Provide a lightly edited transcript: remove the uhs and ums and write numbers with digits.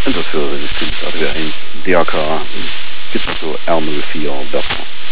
En dat is wel relatief. Hadden we een DRK, Gitmo Elmo 4 Buffer.